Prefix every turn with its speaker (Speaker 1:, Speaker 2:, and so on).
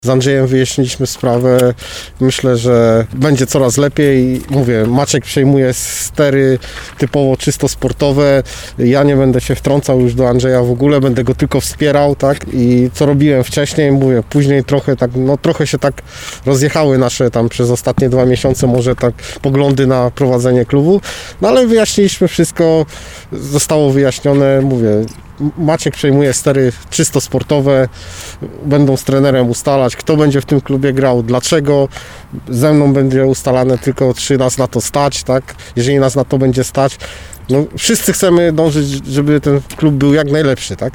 Speaker 1: Z Andrzejem wyjaśniliśmy sprawę. Myślę, że będzie coraz lepiej. Mówię, Maciek przejmuje stery typowo czysto sportowe. Ja nie będę się wtrącał już do Andrzeja w ogóle, będę go tylko wspierał, tak? I co robiłem wcześniej, mówię, później trochę tak, no trochę się tak rozjechały nasze tam przez ostatnie 2 miesiące może tak poglądy na prowadzenie klubu. No ale wyjaśniliśmy wszystko, zostało wyjaśnione, mówię. Maciek przejmuje stery czysto sportowe, będą z trenerem ustalać, kto będzie w tym klubie grał, dlaczego. Ze mną będzie ustalane tylko, czy nas na to stać, tak? Jeżeli nas na to będzie stać, no wszyscy chcemy dążyć, żeby ten klub był jak najlepszy, tak?